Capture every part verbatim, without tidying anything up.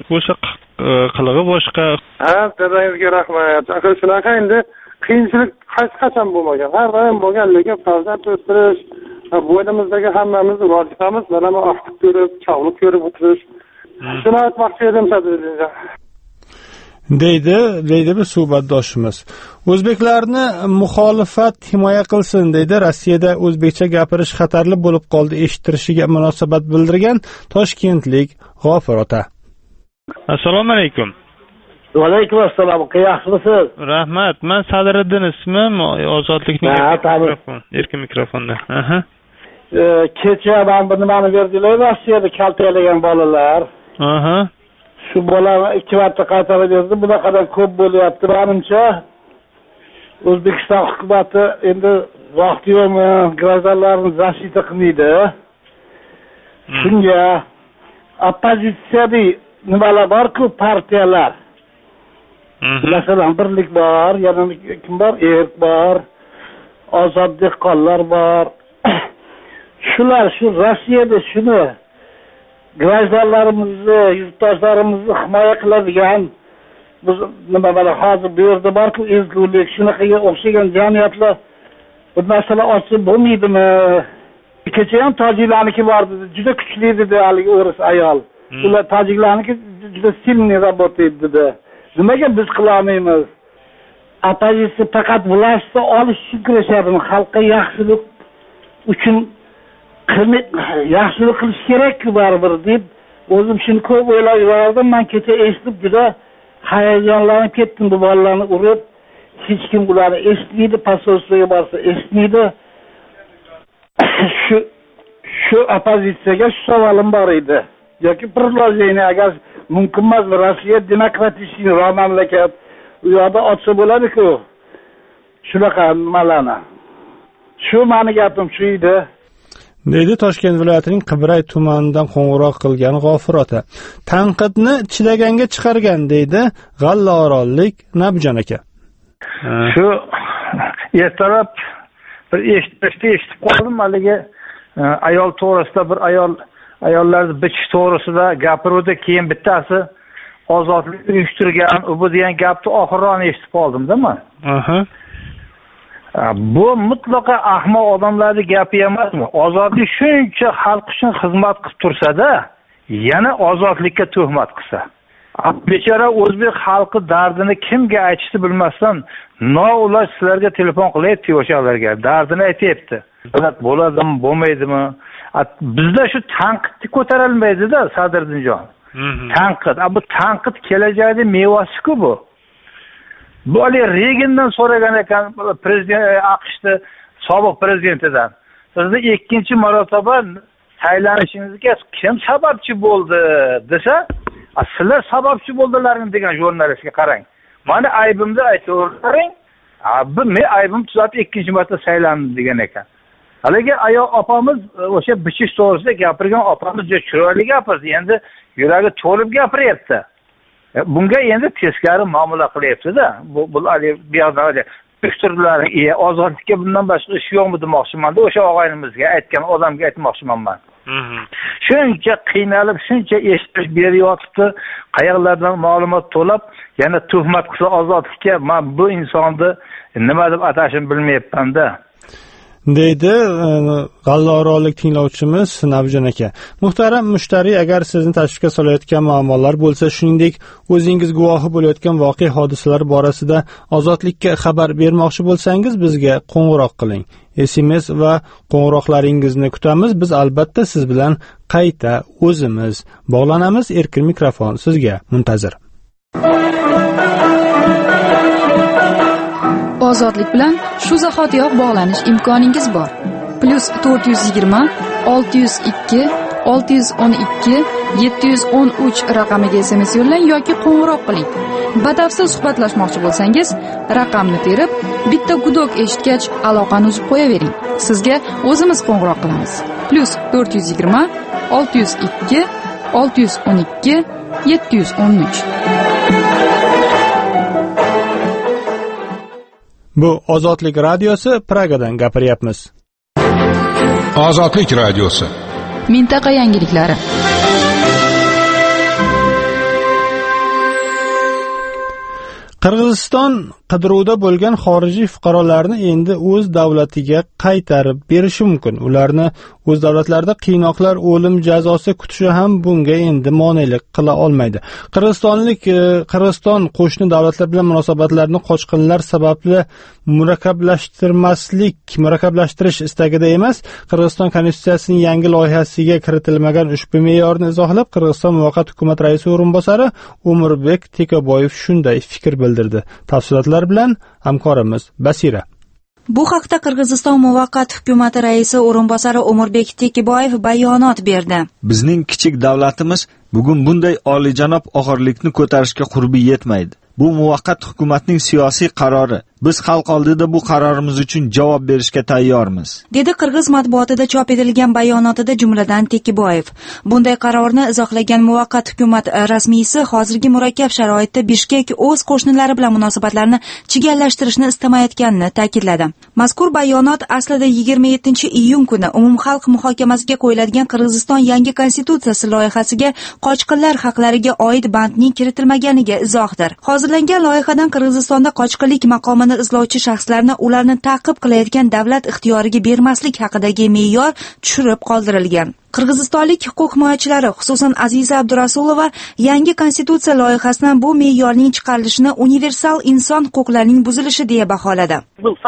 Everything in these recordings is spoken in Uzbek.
bo'lsa qilig'i boshqa. Ha, dadangizga rahmat. Aka shunaqa endi qiyinchilik hech qachon bo'lmagan. Har doim bo'lgan, lekin farzand o'stirish, bo'ynimizdagi hammamiz vazifamiz, mana bu aqib ko'rib, chavlib ko'rib o'tirish. Shuni aytmoqchi edim sadrinja. deydi deydi bir suhbatdoshimiz. O'zbeklarni muxolifat himoya qilsin deydi. Rossiyada o'zbekcha gapirish xatarli bo'lib qoldi eshittirishiga munosabat bildirgan toshkentlik G'ofir ota. Assalomu alaykum. Va alaykum assalom. Yaxshimisiz? Rahmat. Men Sadiriddin ismim, Ozodlikning mikrofon, erkin mikrofonda. Aha. Kecha men bu nimani berdilar, Rossiyada kaltalagan bolalar. Aha. Shu bolalar ikki marta qaytarib berdi. Bunaqadan ko'p bo'lyapti. Menimcha O'zbekiston hukumati endi vaqti yo'qmi, grazallarni защита qilmaydi. Shunga oppozitsiyaviy nimalar bor-ku, partiyalar. Masalan, Birlik bor, yana kim bor? Erk bor, Ozod dehqonlar bor. Shular shu Rossiyada shuni grazallarimizni, yurtdoshlarimizni himoya qiladigan biz nima mana hozir bu yerda bor-ku, ezgulik, shunaqaga o'xshagan jamiyatlar bu masala ochib bo'lmaydimi? Kecha ham tojiklarniki bor edi, juda kuchli dedi haligi o'ris ayol. Ular tojiklarniki juda silniy работает dedi. Nimaga biz qilolmaymiz? Oppozitsiya faqat властni olish uchun kurashadimi? Xalqqa yaxshilik uchun yaxshilik qilish kerak-ku baribir deb o'zim shuni ko'p o'ylab yurardim. Men kecha eshitib juda hayajonlanib ketdim. Bu bolalarni urib, hech kim ularni eshitmaydi, posolstoga borsa eshitmaydi. Shu shu oppozitsiyaga shu savolim bor edi. Yoki предложение agar mumkin emas, Rossiya demokratik mamlakat, u yoqda otsa bo'ladi-ku. Shunaqa nimalarni. Shu meni gapim shu edi. deydi Toshkent viloyatining Qibray tumanidan qo'ng'iroq qilgan G'ofir ota. Tanqidni chidaganga chiqargan deydi G'allaorollik Nabjon aka. Shu ertalab bir eshitishni eshitib qoldim, haligi ayol to'g'risida bir ayol ayollarni bichish to'g'risida gapiruvdi, keyin bittasi ozodlik uyushtirgan, u bu degan gapni oxirroq eshitib qoldim-da men. Aha. Bu mutlaqo ahmoq odamlarning gapi emasmi? Ozodlik shuncha xalq uchun xizmat qilib tursa-da, yana ozodlikka tuhmat qilsa. Bechora o'zbek xalqi dardini kimga aytishni bilmasdan, noiloj sizlarga telefon qilyapti o'shalarga, dardini aytayapti. Bo'ladimi, bo'lmaydimi? Bizda shu tanqidni ko'tarilmaydi-da, Sadiriddinjon. Tanqid, bu tanqid kelajakning mevasi-ku bu. Bu Ali Reagandan so'ragan ekan prezident AQShda sobiq prezidentidan. Sizni ikkinchi marotaba saylanishingizga kim sababchi bo'ldi desa, sizlar sababchi bo'ldilaring degan jurnalistga qarang. Mana aybimni aytavering. Bu men aybim tuzatib ikkinchi marta saylandim degan ekan. Haligi ayol opamiz o'sha bichish to'g'risida gapirgan opamiz juda chiroyli gapirdi. Endi yuragi to'lib gapiryapti. Bunga endi teskari muomala qilyapti-da. Bu bu bu yoqdan fikirlar, ozodlikka bundan boshqa ish yo'qmi demoqchiman-da, o'sha og'aynimizga aytgan odamga aytmoqchiman men. Shuncha qiynalib, shuncha eshitish beryotibdi, qayoqlardan ma'lumot to'lab, yana tuhmat qilsa ozodlikka, men bu insonni nima deb atashimni bilmayapman-da. deydi G'allaorollik tinglovchimiz Nabjon aka. Muhtaram mushtariy, agar sizni tashvishga solayotgan muammolar bo'lsa, shuningdek o'zingiz guvohi bo'layotgan voqea hodisalar borasida ozodlikka xabar bermoqchi bo'lsangiz, bizga qo'ng'iroq qiling. S M S va qo'ng'iroqlaringizni kutamiz. Biz albatta siz bilan qayta o'zimiz bog'lanamiz. Erkin mikrofon sizga muntazir. Ozodlik bilan shu zahotiyoq bog'lanish imkoningiz bor. Plus to'rt yuz yigirma olti yuz ikki olti yuz o'n ikki yetti yuz o'n uch raqamiga S M S yo'llang yoki qo'ng'iroq qiling. Batafsil suhbatlashmoqchi bo'lsangiz, raqamni terib, bitta gudok eshitgach aloqani uzib qo'yavering. Sizga o'zimiz qo'ng'iroq qilamiz. Plus to'rt yuz yigirma olti yuz ikki olti yuz o'n ikki yetti yuz o'n uch. Bu Ozodlik radiosi, Pragadan gapiryapmiz. Ozodlik radiosi. Mintaqa yangiliklari. Qirg'iziston qidiruvda bo'lgan xorijiy fuqarolarni endi o'z davlatiga qaytarib berishi mumkin. Ularni o'z davlatlarida qiynoqlar, o'lim jazosi kutishi ham bunga endi monelik qila olmaydi. Qirg'izistonlik Qirg'iziston qo'shni davlatlar bilan munosabatlarni qochqinlar sababli murakkablashtirmaslik, murakablashtirish istagida emas, Qirg'iziston konstitutsiyasining yangi loyihasiga kiritilmagan ushbu me'yorni izohlab, Qirg'iziston muvaqqat hukumat raisi o'rinbosari Umurbek Tekoboyev shunday fikr bildirdi. Tafsilotlar bilan hamkorimiz Basira. Bu haqda Qirg'iziston muvaqqat hukumati raisi o'rinbosari Umurbek Tekoboyev bayonot berdi. Bizning kichik davlatimiz bugun bunday oliyjanob og'irlikni ko'tarishga qurbi yetmaydi. Bu muvaqqat hukumatning siyosiy qarori. Biz xalq oldida bu qarorimiz uchun javob berishga tayyormiz, dedi Qirg'iz matbuotida chop etilgan bayonotida jumladan Tekoboyev. Bunday qarorni izohlagan muvaqqat hukumat rasmiysi hozirgi murakkab sharoitda Bishkek o'z qo'shnilari bilan munosabatlarni chigallashtirishni istamayotganini ta'kidladi. Mazkur bayonot aslida yigirma yettinchi iyun kuni umumxalq muhokamasiga qo'yiladigan Qirg'iziston yangi konstitutsiyasi loyihasiga qochqinlar haqlariga oid bandning kiritilmaganiga izohdir. Hozirlangan loyihadan Qirg'izistonda qochqinlik maqomini izlovchi shaxslarni ularni ta'qib qilayotgan davlat ixtiyoriga bermaslik haqidagi me'yor tushirib qoldirilgan. Qirg'izistonlik huquq himoyachilari, xususan Aziza Abdurasulova, yangi konstitutsiya loyihasidan bu me'yorning chiqarilishini universal inson huquqlarining buzilishi deya baholadi.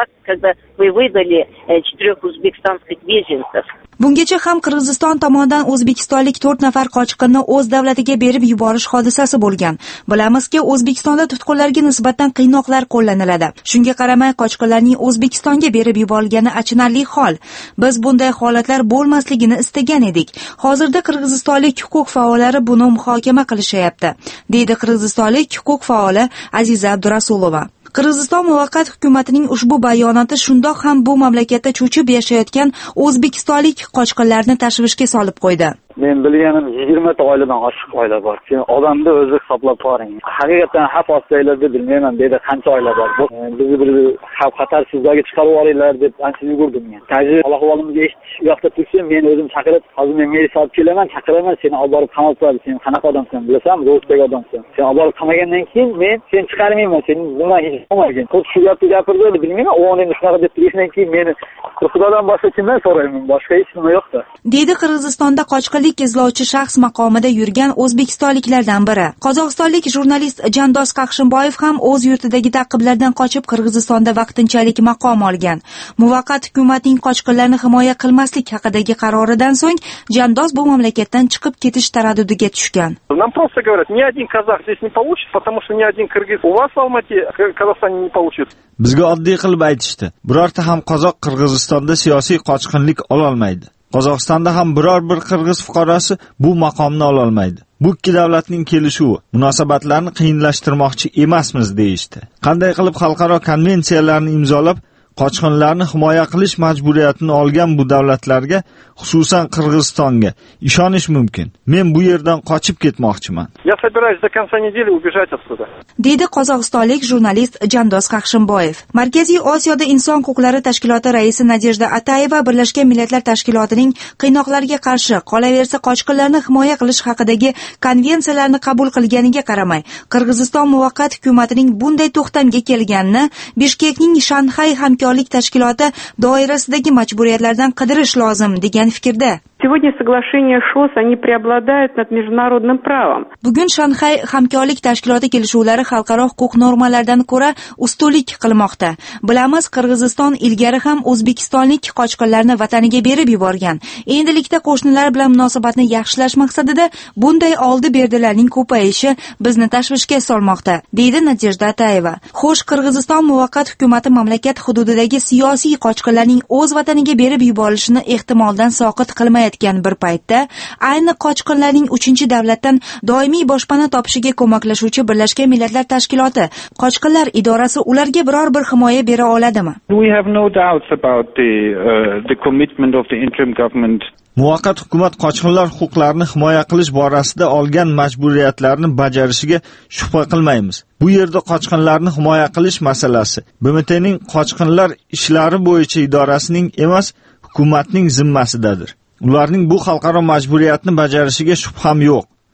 Bungacha ham Qirg'iziston tomonidan o'zbekistonlik to'rt nafar qochqinni o'z davlatiga berib yuborish hodisasi bo'lgan. Bilamizki, O'zbekistonda tutqunlarga nisbatan qiynoqlar qo'llaniladi. Shunga qaramay qochqinlarning O'zbekistonga berib yuborilgani achinarli hol. Biz bunday holatlar bo'lmasligini istagan edik. Hozirda qirg'izistonlik huquq faollari buni muhokama qilishayapti, deydi qirg'izistonlik huquq faoli Aziza Abdurasulova. Qirg'iziston muvaqqat hukumatining ushbu bayonoti shundoq ham bu mamlakatda cho'chib yashayotgan o'zbekistonlik qochqinlarni tashvishga solib qo'ydi. Men bilganim yigirma ta oiladan oshiq oila bor. Keyin odamni o'zi hisoblab ko'ring. Haqiqatan xavf ostanglarda bilmayman dedi qancha oila bor. Bizni bir xavf xatarsizlarga chiqarib olinglar deb ancha yugurdim men. Tajir ahvolimizga eshitish u yoqda tursin, men o'zim chaqirib, hozir men militsiya olib kelaman, chaqiraman, seni olib borib qamab qo'yadi. Sen qanaqa odamsan, bilasanmi? Ro'zdagi odamsan. Sen olib borib qamagandan keyin men seni chiqarmayman, seni bundan hech olmagan. Xuddi shu gapni gapirdi, bilmayman. U endi shunaqa deb turgandan keyin meni Xudodan boshqa kimdan so'rayman? Boshqa hech nima yo'q-da. Deydi Qirg'izistonda qochqinlik izlovchi shaxs maqomida yurgan o'zbekistonliklardan biri. Qozog'istonlik jurnalist Jandoz Qaqshimboyev ham o'z yurtidagi ta'qiblardan qochib Qirg'izistonda vaqtinchalik maqom olgan. Muvaqqat hukumatning qochqinlarni himoya qilmaslik haqidagi qaroridan so'ng Jandoz bu mamlakatdan chiqib ketish taraddudiga tushgan. Нам просто говорят, ни один казах здесь не получит, потому что ни один кыргыз у вас в Алмате, в Казахстане не получит. Bizga oddiy qilib aytishdi. Birorta ham qozoq Qirg'izistonda siyosiy qochqinlik ola olmaydi. Qozog'istonda ham biror bir qirg'iz fuqarosi bu maqomni ola olmaydi. Bu ikki davlatning kelishuvi munosabatlarni qiyinlashtirmoqchi emasmiz deyishdi. Qanday qilib xalqaro konvensiyalarni imzolab qochqinlarni himoya qilish majburiyatini olgan bu davlatlarga, xususan Qirg'izistonga ishonish mumkin? Men bu yerdan qochib ketmoqchiman. Я собираюсь до конца недели убежать отсюда. Deydi qozog'istonlik jurnalist Jandoz Qaqshimboyev. Markaziy Osiyoda inson huquqlari tashkiloti raisi Nadejda Atayeva Birlashgan Millatlar Tashkilotining qiynoqlarga qarshi, qolaversa qochqinlarni himoya qilish haqidagi konvensiyalarni qabul qilganiga qaramay, Qirg'iziston muvaqqat hukumatining bunday to'xtamga kelganini Bishkekning Shanxay hamkorlik tashkiloti doirasidagi majburiyatlardan qidirish lozim degan fikrda. Сегодня соглашения ШОС, они преобладают над международным правом. Bugun Shanxay hamkorlik tashkiloti kelishuvlari xalqaro huquq normalaridan ko'ra ustunlik qilmoqda. Bilamiz, Qirg'iziston ilgari ham o'zbekistonlik qochqinlarni vataniga berib yuborgan. Endilikda qo'shnilar bilan munosabatni yaxshilash maqsadida bunday oldi-berdilarning ko'payishi bizni tashvishga solmoqda, deydi Nadejda Atayeva. Xo'sh, Qirg'iziston muvaqqat hukumati mamlakat hududidagi siyosiy qochqinlarning o'z vataniga berib yuborilishini ehtimoldan soqit qilmaydi. Bir paytda ayni qochqinlarning uchinchi davlatdan doimiy boshpana topishiga ko'maklashuvchi Birlashgan Millatlar Tashkiloti qochqinlar idorasi ularga biror bir himoya bera oladimi? We have no doubts about the uh, the commitment of the interim government. Muvaqqat hukumat qochqinlar huquqlarini himoya qilish borasida olgan majburiyatlarni bajarishiga shubha qilmaymiz. Bu yerda qochqinlarni himoya qilish masalasi B M Tning qochqinlar ishlari bo'yicha idorasining emas, hukumatning zimmasidadir. Ularning bu xalqaro majburiyatni bajarishiga shubham yo'q.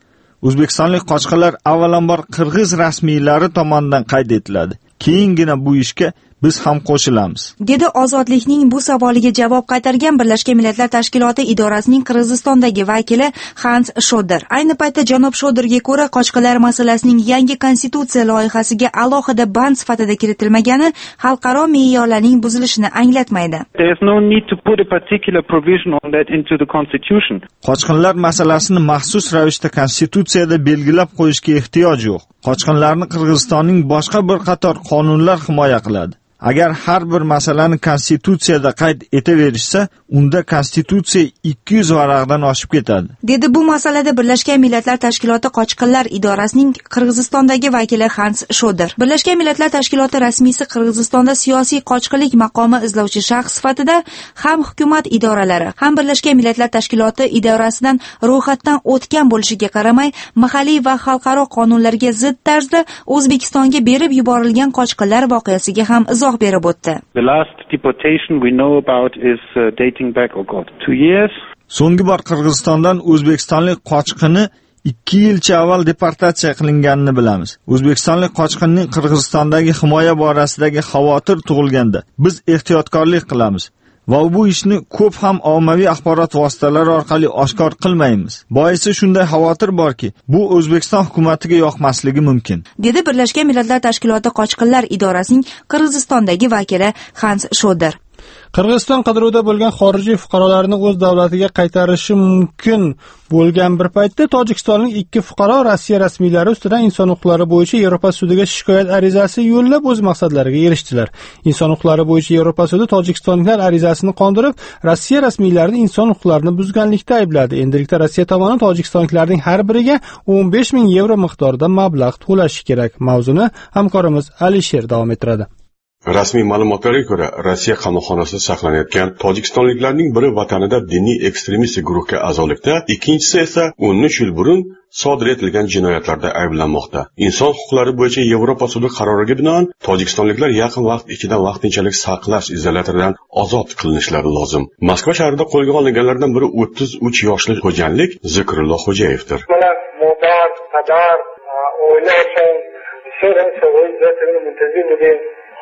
O'zbekistonlik qochqinlar avvalambor qirg'iz rasmiylari tomonidan qayd etiladi. Keyingina bu ishga biz ham qo'shilamiz, dedi Ozodlikning bu savoliga javob qaytargan Birlashgan Millatlar Tashkiloti idorasining Qirg'izistondagi vakili Hans Shoder. Ayni paytda janob Shoderga ko'ra, qochqinlar masalasining yangi konstitutsiya loyihasiga alohida band sifatida kiritilmagani xalqaro me'yorlarning buzilishini anglatmaydi. There is no need to put a particular provision on that into the constitution. Qochqinlar masalasini maxsus ravishda konstitutsiyada belgilab qo'yishga ehtiyoj yo'q. Qochqinlarni Qirg'izistonning boshqa bir qator qonunlar himoya qiladi. Agar har bir masalani konstitutsiyada qayd etaverishsa, unda konstitutsiya ikki yuz varaqdan oshib ketadi, dedi bu masalada Birlashgan Millatlar Tashkiloti qochqinlar idorasining Qirg'izistondagi vakili Hans Shoder. Birlashgan Millatlar Tashkiloti rasmiysi Qirg'izistonda siyosiy qochqinlik maqomi izlovchi shaxs sifatida ham hukumat idoralari, ham Birlashgan Millatlar Tashkiloti idorasidan ro'yxatdan o'tgan bo'lishiga qaramay, mahalliy va xalqaro qonunlarga zid tarzda O'zbekistonga berib yuborilgan qochqinlar voqeasiga ham izoh berib o'tdi. The last deportation we know about is uh, dating back, oh god, two years. So'nggi bor Qirg'izistondan o'zbekistonlik qochqini ikki yilcha avval deportatsiya qilinganini bilamiz. O'zbekistonlik qochqinning Qirg'izistondagi himoya borasidagi xavotir tug'ilganda biz ehtiyotkorlik qilamiz va bu ishni ko'p ham ommaviy axborot vositalari orqali oshkor qilmaymiz. Boisi shunday xavotir borki, bu O'zbekiston hukumatiga yoqmasligi mumkin, dedi Birlashgan Millatlar Tashkiloti qochqinlar idorasining Qirg'izistondagi vakili Hans Shoder. Qirg'iziston qidiruvda bo'lgan xorijiy fuqarolarni o'z davlatiga qaytarishi mumkin bo'lgan bir paytda Tojikistonning ikki fuqaro Rossiya rasmiylari ustidan inson huquqlari bo'yicha Yevropa sudiga shikoyat arizasi yo'llab o'z maqsadlariga erishdilar. Inson huquqlari bo'yicha Yevropa sudi tojikistonliklar arizasini qondirib, Rossiya rasmiylarini inson huquqlarini buzganlikda aybladi. Endilikda Rossiya tomoni tojikistonliklarning har biriga o'n besh ming yevro miqdorida mablag' to'lashi kerak. Mavzuni hamkorimiz Alisher davom ettiradi. Rasmiy ma'lumotlarga ko'ra, Rossiya qamoqxonasida saqlanayotgan tojikistonliklarning biri vatanida diniy ekstremistik guruhga a'zolikda, ikkinchisi esa o'n uch yil burun sodir etilgan jinoyatlarda ayblanmoqda. Inson huquqlari bo'yicha Yevropa sudi qaroriga binoan Tojikistonliklar yaqin vaqt ichida vaqtinchalik saqlash izolyatoridan ozod qilinishlari lozim. Moskva shahrida qo'lga olinganlardan biri o'ttiz uch yoshli xo'janlik Zikrullo Xo'jayevdir. Modar, padar, o'ylashim, shirin so'zlar muntazir bo'lgan.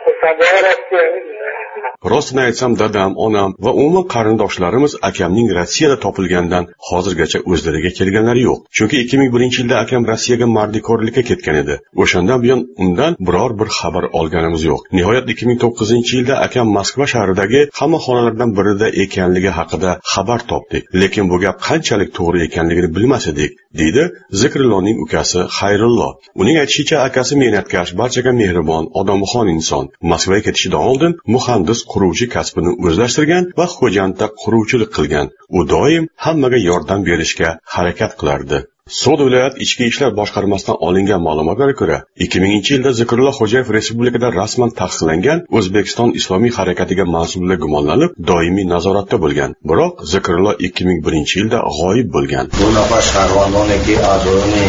Rostini aytsam, dadam, onam va umuman qarindoshlarimiz akamning Rossiyada topilgandan hozirgacha o'zlariga kelganlari yo'q. Chunki ikki ming birinchi yilda akam Rossiyaga mardikorlikka ketgan edi. O'shandan buyon undan biror bir xabar olganimiz yo'q. Nihoyat ikki ming to'qqizinchi yilda akam Moskva shahridagi qamoqxonalardan birida ekanligi haqida xabar topdik. Lekin bu gap qanchalik to'g'ri ekanligini bilmas edik, deydi Zikrulloning ukasi Xayrullo. Uning aytishicha, akasi mehnatkash, barchaga mehribon, odamuxon inson. Moskvaga ketishidan oldin muhandis quruvchi kasbini o'zlashtirgan va xo'jandda quruvchilik qilgan. U doim hammaga yordam berishga harakat qilardi. So'd viloyat ichki ishlar boshqarmasidan olingan ma'lumotlarga ko'ra, ikki minginchi yilda Zikrullo Xo'jayev respublikada rasman taqiqlangan O'zbekiston Islomiy harakatiga mansublik gumonlanib, doimiy nazoratda bo'lgan. Biroq Zikrullo ikki ming birinchi yilda g'oyib bo'lgan. Bu nafar shahardagi a'zoning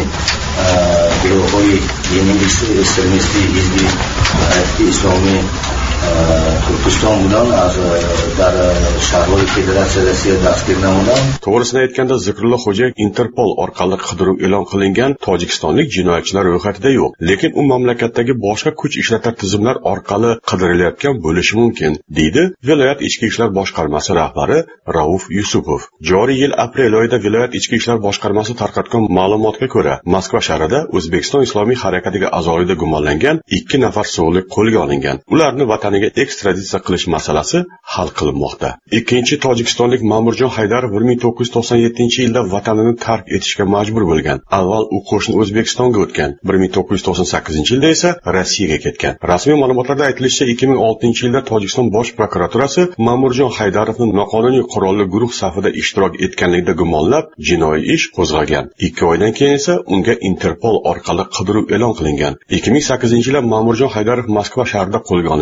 guruhi yenilik ekstremisti hizbi islomiy Turkiston bilan dar shahar federatsiya Rossiya dasturi bilan to'g'risini aytganda Zikrullo Xo'jayev Interpol orqali qidiruv e'lon qilingan tojikistonlik jinoyatchilar ro'yxatida yo'q, lekin u mamlakatdagi boshqa kuch ishlatar tizimlar orqali qidirilayotgan bo'lishi mumkin, deydi viloyat ichki ishlar boshqarmasi rahbari Rauf Yusupov. Joriy yil aprel oyida viloyat ichki ishlar boshqarmasi tarqatgan ma'lumotga ko'ra, Moskva shahrida O'zbekiston Islomiy harakatiga a'zoligida gumonlangan ikki nafar so'g'lik qo'lga olingan. Ularni vataniga ekstraditsiya qilish masalasi hal qilinmoqda. Ikkinchi tojikistonlik Ma'murjon Haydarov bir ming to'qqiz yuz to'qson yettinchi yilda vatanini tark etishga majbur bo'lgan. Avval u qo'shni O'zbekistonga o'tgan. bir ming to'qqiz yuz to'qson sakkizinchi yilda esa Rossiyaga ketgan. Rasmiy ma'lumotlarda aytilishicha, ikki ming oltinchi yilda Tojikiston bosh prokuraturasi Ma'murjon Haydarovni noqonuniy qurolli guruh safida ishtirok etganligida gumonlab jinoiy ish qo'zg'agan. ikki oydan keyin esa unga Interpol orqali qidiruv e'lon qilingan. ikki ming sakkizinchi yilda Ma'murjon Haydarov Moskva shahrida qo'lga olingan.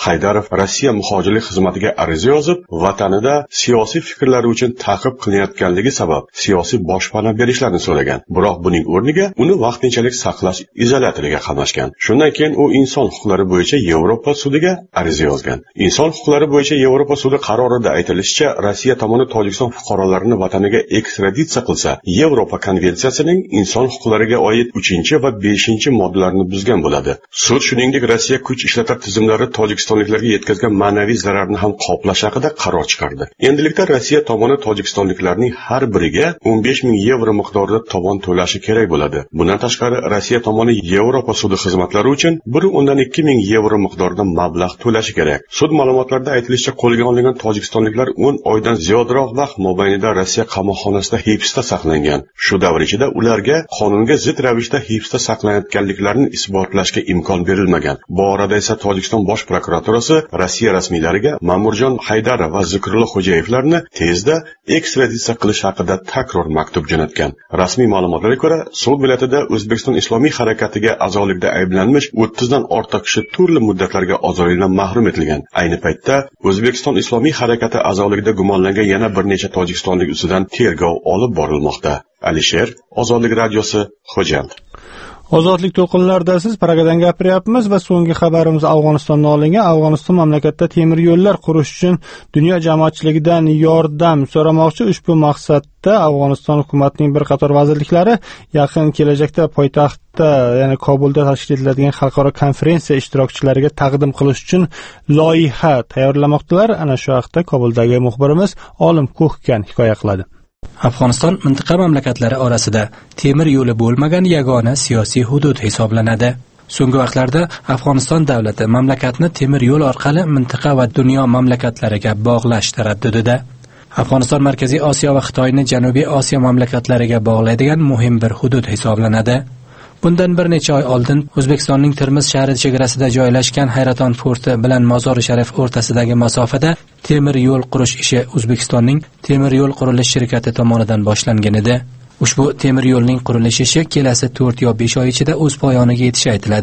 Haydarov Rossiya muhojirlik xizmatiga ariza yozib, vatanida siyosiy fikrlari uchun ta'qib qilinayotganligi sabab siyosiy boshpana berishlarini so'ragan. Biroq buning o'rniga uni vaqtinchalik saqlash izolyatoriga qamashgan. Shundan keyin u inson huquqlari bo'yicha Yevropa sudiga ariza yozgan. Inson huquqlari bo'yicha Yevropa sudi qarorida aytilishicha, Rossiya tomoni Tojikiston fuqarolarini vataniga ekstraditsiya qilsa, Yevropa konvensiyasining inson huquqlariga oid uchinchi va beshinchi moddalarini buzgan bo'ladi. Sud shuningdek Rossiya kuch ishlatar tizimlari tojikistonliklarga yetkazgan ma'naviy zararni ham qoplash haqida qaror chiqardi. Endilikda Rossiya tomoni tojikistonliklarning har biriga o'n besh ming yevro miqdorida tovon to'lashi kerak bo'ladi. Bundan tashqari Rossiya tomoni Yevropa sudi xizmatlari uchun bir o'ndan ikki ming yevro miqdorida mablag' to'lashi kerak. Sud ma'lumotlarida aytilishicha, qo'lga olingan tojikistonliklar o'n oydan ziyodroq vaqt mobaynida Rossiya qamoqxonasida hibsda saqlangan. Shu davr ichida ularga qonunga zid ravishda hibsda saqlanayotganliklarini isbotlashga imkon berilmagan. Bu orada esa Tojikiston bosh prokuraturasi Rossiya rasmiylariga Ma'murjon Haydarov va Zikrullo Xo'jayevlarni tezda ekstraditsiya qilish haqida takror maktub jo'natgan. Rasmiy ma'lumotlarga ko'ra, sud viloyatida O'zbekiston Islomiy harakatiga a'zolikda ayblanmish o'ttiz dan ortiq kishi turli muddatlarga ozodlikdan mahrum etilgan. Ayni paytda O'zbekiston Islomiy harakati a'zoligida gumonlangan yana bir necha tojikistonlik ustidan tergov olib borilmoqda. Alisher, Ozodlik radiosi, Xo'jand. Ozodlik to'lqinlarida siz Pragadan gapiryapmiz va so'nggi xabarimiz Afg'onistondan olingan. Afg'oniston mamlakatda temir yo'llar qurish uchun dunyo jamoatchiligidan yordam so'ramoqchi. Ushbu maqsadda Afg'oniston hukumatining bir qator vazirliklari yaqin kelajakda poytaxtda, ya'ni Kobulda tashkil etiladigan xalqaro konferensiya ishtirokchilariga taqdim qilish uchun loyiha tayyorlamoqdalar. Ana shu haqda Kobuldagi muxbirimiz Olim Ko'hkan hikoya qiladi. Afg'oniston mintaqa mamlakatlari orasida temir yo'li bo'lmagan yagona siyosiy hudud hisoblanadi. So'nggi vaqtlarda Afg'oniston davlati mamlakatni temir yo'l orqali mintaqa va dunyo mamlakatlariga bog'lash taraddudida. Afg'oniston Markaziy Osiyo va Xitoyni Janubiy Osiyo mamlakatlariga bog'laydigan muhim bir hudud hisoblanadi. Bundan bir necha oy oldin O'zbekistonning Termiz shahri chegarasida joylashgan Hayraton forti bilan Mozori Sharif o'rtasidagi masofada temir yo'l qurish ishi O'zbekistonning Temir yo'l qurilish shirkati tomonidan boshlangan edi. Ushbu temir yo'lning qurilish ishi kelasi to'rt yo besh oy ichida o'z poyoniga yetishi aytiladi.